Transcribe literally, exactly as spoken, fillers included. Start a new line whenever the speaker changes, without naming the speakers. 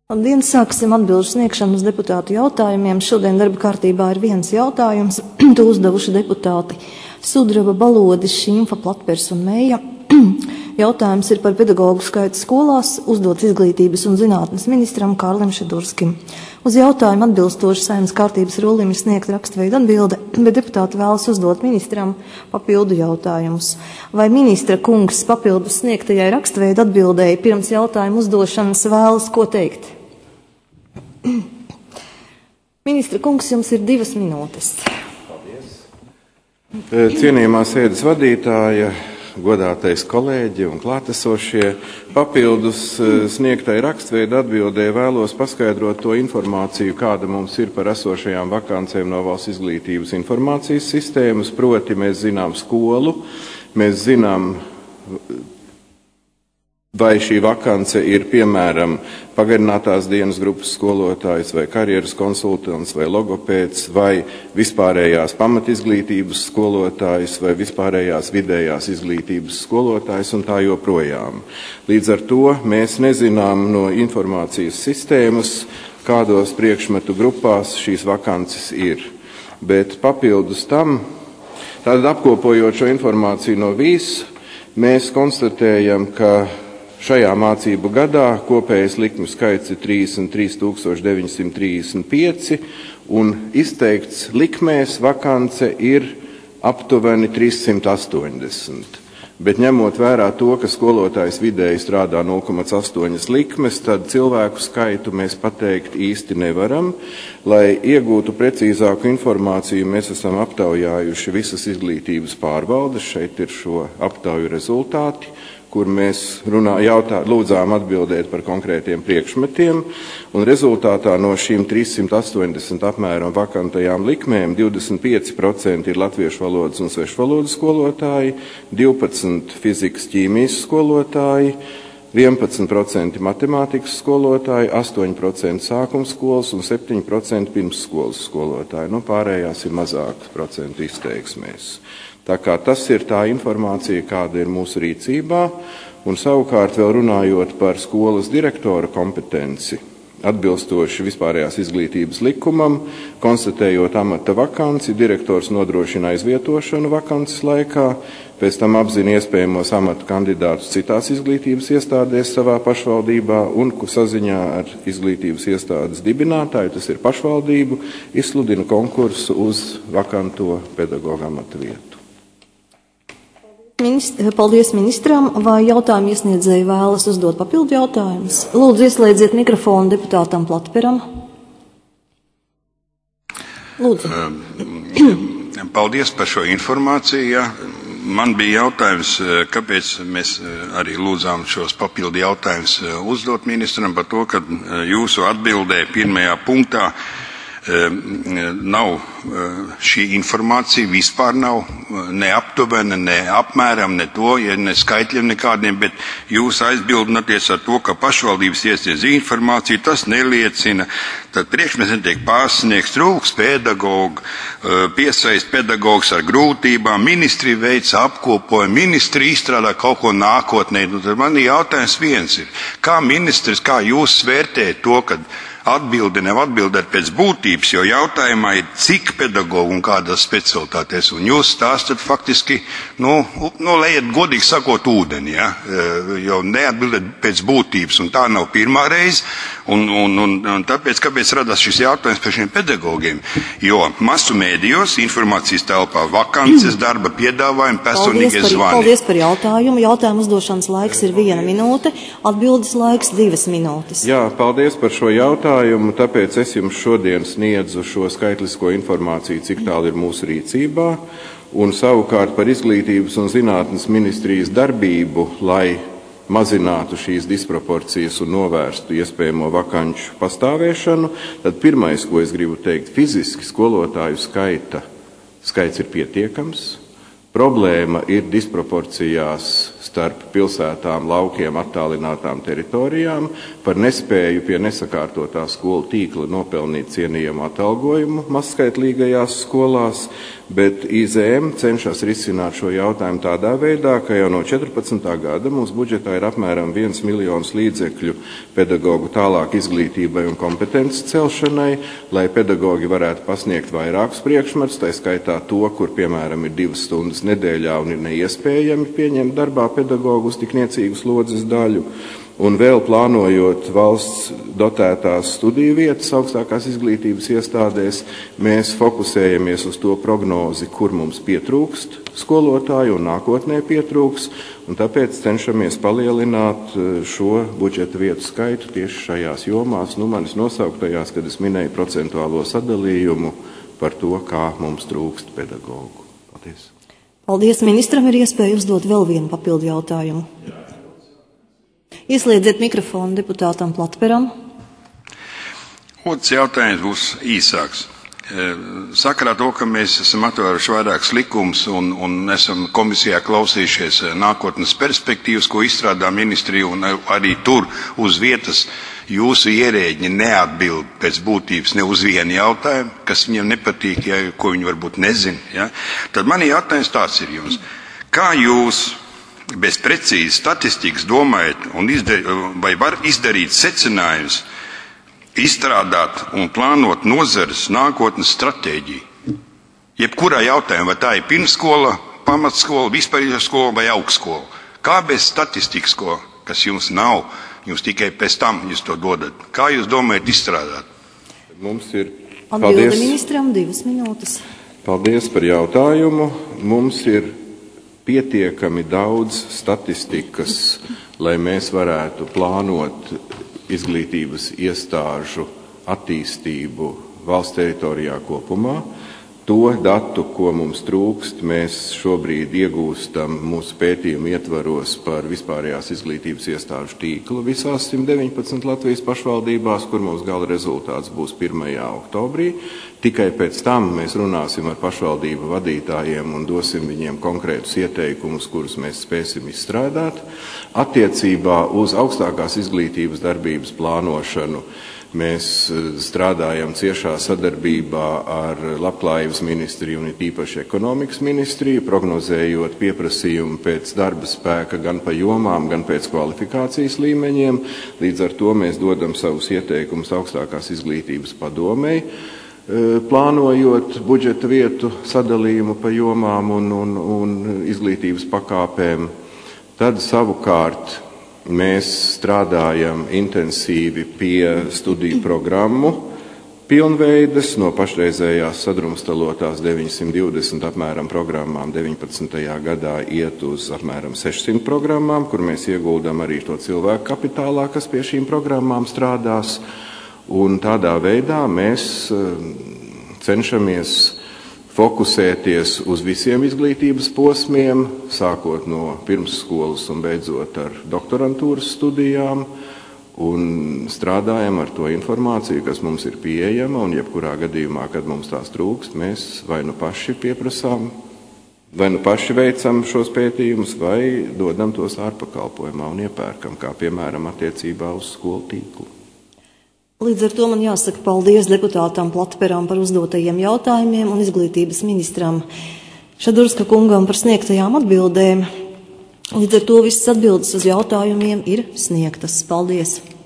Labdien, sāksim atbilžu sniegšanu uz deputātu jautājumiem. Šodien darba kārtībā ir viens jautājums. To uzdevuši deputāti Sudraba, Balodis, Šimfa, Platpers un Meija. Jautājums ir par pedagoģu skaitu skolās, uzdots izglītības un zinātnes ministram Kārlim Šedurskim. Uz jautājumu atbilstoši Saeimas kārtības rullim ir sniegta rakstveida atbilde, bet deputāti vēlas uzdot ministram papildu jautājumus. Vai ministra kungs papildus sniegtajai rakstveida atbildēji pirms jautājumu uzdošanas vēlas ko teikt? Ministra kungs, jums ir divas minūtes.
Paldies. Cienījamā sēdes vadītāja, godātais kolēģi un klātesošie, papildus sniegtai rakstveida atbildē vēlos paskaidrot to informāciju, kāda mums ir par esošajām vakancēm no Valsts izglītības informācijas sistēmas, proti mēs zinām skolu, mēs zinām, vai šī vakance ir, piemēram, pagarinātās dienas grupas skolotājs, vai karjeras konsultants, vai logopēds, vai vispārējās pamatizglītības skolotājs, vai vispārējās vidējās izglītības skolotājs un tā joprojām. Līdz ar to mēs nezinām no informācijas sistēmas, kādos priekšmetu grupās šīs vakances ir. Bet papildus tam, tad apkopojot šo informāciju no vīs, mēs konstatējam, ka šajā mācību gadā kopējais likmju skaits ir trīsdesmit trīs tūkstoši deviņi simti trīsdesmit pieci un izteikts likmēs vakance ir aptuveni trīssimt astoņdesmit. Bet ņemot vērā to, ka skolotājs vidēji strādā nulle komats astoņi likmes, tad cilvēku skaitu mēs pateikt īsti nevaram. Lai iegūtu precīzāku informāciju, mēs esam aptaujājuši visas izglītības pārvaldes. Šeit ir šo aptauju rezultāti, kur mēs runā, jautā, lūdzām atbildēt par konkrētiem priekšmetiem, un rezultātā no šīm trīssimt astoņdesmit apmēram vakantajām likmēm divdesmit pieci procenti ir latviešu valodas un svešvalodas skolotāji, divpadsmit fizikas ķīmijas skolotāji, vienpadsmit procenti matemātikas skolotāji, astoņi procenti sākumskolas un septiņi procenti pirmsskolas skolotāji. Nu, pārējās ir mazākas procentu izteiksmēs. Tā kā tas ir tā informācija, kāda ir mūsu rīcībā, un savukārt vēl runājot par skolas direktora kompetenci, atbilstoši vispārējās izglītības likumam, konstatējot amata vakanci, direktors nodrošina aizvietošanu vakances laikā, pēc tam apzina iespējamos amata kandidātus citās izglītības iestādēs savā pašvaldībā un saziņā ar izglītības iestādes dibinātāju, tas ir pašvaldību, izsludina konkursu uz vakanto pedagoga amata vietu.
Paldies ministram. Vai jautājumu iesniedzēji vēlas uzdot papildu jautājumus? Lūdzu, ieslēdziet mikrofonu deputātam Platperam. Lūdzu.
Paldies par šo informāciju. Man bija jautājums, kāpēc mēs arī lūdzām šos papildu jautājumus uzdot ministram par to, ka jūsu atbildē pirmajā punktā nav šī informācija, vispār nav ne aptuvena, ne apmēram, ne to, ja ne skaitļiem nekādiem, bet jūs aizbildināties ar to, ka pašvaldības iesniedz informāciju, tas neliecina, tad priekšmets netiek pārsniegts, trūks pedagogu, piesaist pedagogus ar grūtībām, ministri veic apkopoja, ministri izstrādā kaut ko nākotnē. Nu, tad man jautājums viens ir, kā ministrs, kā jūs vērtējat to, kad atbildi nav atbildēt pēc būtības, jo jautājumā ir cik pedagogu un kādās specialitātēs, un jūs stāstat faktiski, nu, nu lejat godīgi sakot ūdeni, ja? Jo neatbildēt pēc būtības, un tā nav pirmā reize, un, un, un, un tāpēc, kāpēc radās šis jautājums par šiem pedagogiem, jo masu mēdījos, informācijas telpā, vakances, darba piedāvājumi, personīgie zvani.
Paldies par jautājumu. Jautājumu uzdošanas laiks ir viena minūte, atbildes laiks divas minūtes.
Jā, paldies par šo jautājumu. Tāpēc es jums šodien sniedzu šo skaitlisko informāciju, cik tālu ir mūsu rīcībā, un savukārt par izglītības un zinātnes ministrijas darbību, lai mazinātu šīs disproporcijas un novērstu iespējamo vakanču pastāvēšanu, tad pirmais, ko es gribu teikt, fiziski skolotāju skaita, skaits ir pietiekams. Problēma ir disproporcijās starp pilsētām, laukiem, attālinātām teritorijām, par nespēju pie nesakārtotā skolu tīkla nopelnīt cienījamu atalgojumu mazskaitlīgajās skolās, bet I Z M cenšas risināt šo jautājumu tādā veidā, ka jau no četrpadsmitā gada mums budžetā ir apmēram viens miljons līdzekļu pedagogu tālāk izglītībai un kompetences celšanai, lai pedagogi varētu pasniegt vairākus priekšmetus, tā skaitā to, kur, piemēram, ir divas stundas nedēļā un ir neiespējami pieņemt darbā pedagogu uz tik niecīgu slodzes daļu. Un vēl plānojot valsts dotētās studiju vietas augstākās izglītības iestādēs, mēs fokusējamies uz to prognozi, kur mums pietrūkst skolotāju un nākotnē pietrūks, un tāpēc cenšamies palielināt šo budžeta vietu skaitu tieši šajās jomās, nu manis nosauktajās, kad es minēju procentuālo sadalījumu par to, kā mums trūkst pedagogu. Paldies.
Paldies. Ministram ir iespēja uzdot vēl vienu papildu jautājumu. Ieslēdziet mikrofonu deputātam Platperam.
Otrs jautājums būs īsāks. Sakarā to, ka mēs esam atvēruši vairākus likumus un, un esam komisijā klausījušies nākotnes perspektīvas, ko izstrādā ministrija, un arī tur uz vietas jūsu ierēģi neatbild pēc būtības ne uz vienu jautājumu, kas viņiem nepatīk, ja, ko viņi varbūt nezin. Ja? Tad man jautājums tāds ir jums. Kā jūs bez precīzas statistikas domājat, un izdar, vai var izdarīt secinājumus, izstrādāt un plānot nozares nākotnes stratēģiju? Jebkurā jautājumā, vai tā ir pirmsskola, pamatskola, vispārīga skola vai augstskola? Kā bez statistikas, ko, kas jums nav, jums tikai pēc tam jūs to dodat? Kā jūs domājat izstrādāt?
Mums ir...
Atbilde ministram divas minūtes.
Paldies par jautājumu. Mums ir pietiekami daudz statistikas, lai mēs varētu plānot izglītības iestāžu attīstību valsts teritorijā kopumā. To datu, ko mums trūkst, mēs šobrīd iegūstam mūsu pētījumu ietvaros par vispārējās izglītības iestāžu tīklu visās simt deviņpadsmit Latvijas pašvaldībās, kur mums gala rezultāts būs pirmajā oktobrī. Tikai pēc tam mēs runāsim ar pašvaldību vadītājiem un dosim viņiem konkrētus ieteikumus, kurus mēs spēsim izstrādāt. Attiecībā uz augstākās izglītības darbības plānošanu mēs strādājam ciešā sadarbībā ar Labklājības ministriju un īpaši ekonomikas ministriju, prognozējot pieprasījumu pēc darba spēka gan pa jomām, gan pēc kvalifikācijas līmeņiem. Līdz ar to mēs dodam savus ieteikumus augstākās izglītības padomei, plānojot budžeta vietu sadalījumu pa jomām un, un, un izglītības pakāpēm. Tad savukārt mēs strādājam intensīvi pie studiju programmu pilnveides no pašreizējās sadrumstalotās deviņsimt divdesmit apmēram programmām deviņpadsmitajā gadā iet uz apmēram sešsimt programmām, kur mēs ieguldam arī to cilvēku kapitālā, kas pie šīm programmām strādās. Un tādā veidā mēs cenšamies fokusēties uz visiem izglītības posmiem, sākot no pirmsskolas un beidzot ar doktorantūras studijām, un strādājam ar to informāciju, kas mums ir pieejama, un jebkurā gadījumā, kad mums tās trūkst, mēs vai nu paši pieprasām, vai nu paši veicam šos pētījumus, vai dodam tos ārpakalpojumā un iepērkam, kā piemēram attiecībā uz skolu tīklu.
Līdz ar to man jāsaka paldies deputātam Platperam par uzdotajiem jautājumiem un izglītības ministram Šadurska kungam par sniegtajām atbildēm. Līdz ar to visas atbildes uz jautājumiem ir sniegtas. Paldies!